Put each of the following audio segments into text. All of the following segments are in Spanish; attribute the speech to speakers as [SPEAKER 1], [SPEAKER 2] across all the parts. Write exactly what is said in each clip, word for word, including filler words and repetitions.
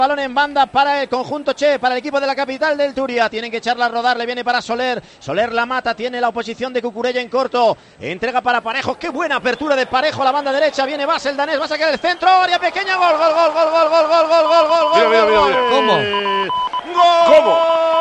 [SPEAKER 1] Balón en banda para el conjunto Che, para el equipo de la capital del Turia. Tienen que echarla a rodar, le viene para Soler. Soler la mata, tiene la oposición de Cucurella en corto. Entrega para Parejo, qué buena apertura de Parejo a la banda derecha. Viene Bas, el danés, va a sacar el centro, área pequeña, gol, gol, gol, gol, gol, gol, gol, gol, gol, gol,
[SPEAKER 2] mira, mira, mira, mira.
[SPEAKER 3] ¿Cómo?
[SPEAKER 1] ¡Gol!
[SPEAKER 2] ¿Cómo?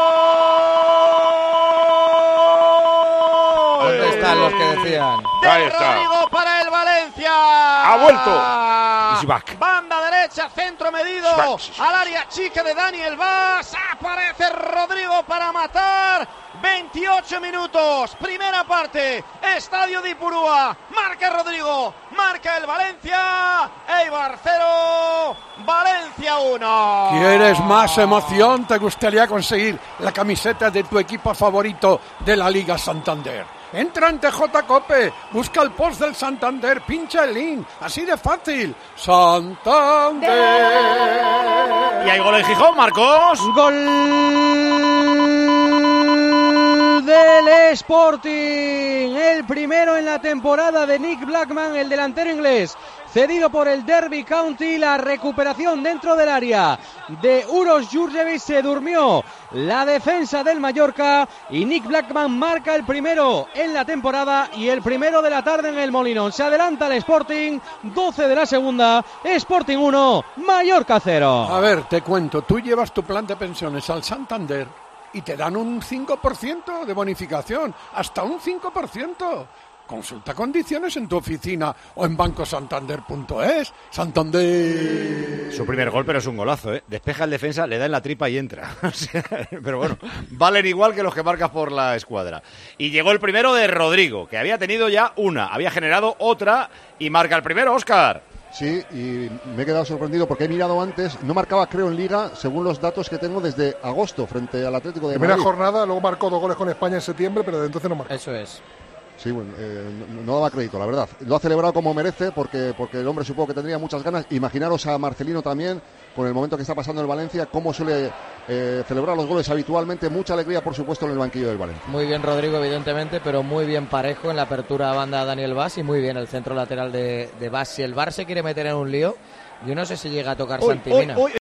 [SPEAKER 3] ¿Dónde están los que decían?
[SPEAKER 1] De
[SPEAKER 2] Ahí está.
[SPEAKER 1] Rodrigo para el Valencia.
[SPEAKER 2] Ha vuelto. Is back.
[SPEAKER 1] Banda derecha, centro medido al área chica de Daniel Bas. Aparece Rodrigo para matar. veintiocho minutos, primera parte, Estadio de Ipurúa. Marca Rodrigo, marca el Valencia. Eibar cero, Valencia uno.
[SPEAKER 4] ¿Quieres más emoción? ¿Te gustaría conseguir la camiseta de tu equipo favorito de la Liga Santander? Entra en T J Cope, busca el post del Santander, pincha el link, así de fácil. Santander.
[SPEAKER 2] Y hay gol en Gijón, Marcos.
[SPEAKER 5] Gol del Sporting, el primero en la temporada de Nick Blackman, el delantero inglés, cedido por el Derby County. La recuperación dentro del área de Uros Jurjevic, se durmió la defensa del Mallorca y Nick Blackman marca el primero en la temporada y el primero de la tarde en el Molinón. Se adelanta el Sporting, doce de la segunda, Sporting uno, Mallorca cero.
[SPEAKER 4] A ver, te cuento, tú llevas tu plan de pensiones al Santander y te dan un cinco por ciento de bonificación, hasta un cinco por ciento. Consulta condiciones en tu oficina o en banco santander punto es. Santander.
[SPEAKER 2] Su primer gol, pero es un golazo, ¿eh? Despeja el defensa, le da en la tripa y entra. O sea, pero bueno, valen igual que los que marcas por la escuadra. Y llegó el primero de Rodrigo, que había tenido ya una, había generado otra y marca el primero, Óscar.
[SPEAKER 6] Sí, y me he quedado sorprendido porque he mirado antes, no marcaba creo en Liga, según los datos que tengo desde agosto frente al Atlético de
[SPEAKER 7] Primera
[SPEAKER 6] Madrid.
[SPEAKER 7] jornada, luego marcó dos goles con España en septiembre, pero de entonces no marcó.
[SPEAKER 3] Eso es.
[SPEAKER 6] Sí, bueno, eh, no, no daba crédito, la verdad. Lo ha celebrado como merece porque, porque el hombre supongo que tendría muchas ganas. Imaginaros a Marcelino también, con el momento que está pasando en el Valencia, cómo suele eh, celebrar los goles habitualmente. Mucha alegría, por supuesto, en el banquillo del Valencia.
[SPEAKER 3] Muy bien Rodrigo, evidentemente, pero muy bien Parejo en la apertura a banda Daniel Bas y muy bien el centro lateral de, de Bas. Si el Bar se quiere meter en un lío, yo no sé si llega a tocar
[SPEAKER 1] Uy,
[SPEAKER 3] Santimina.
[SPEAKER 1] uy, uy.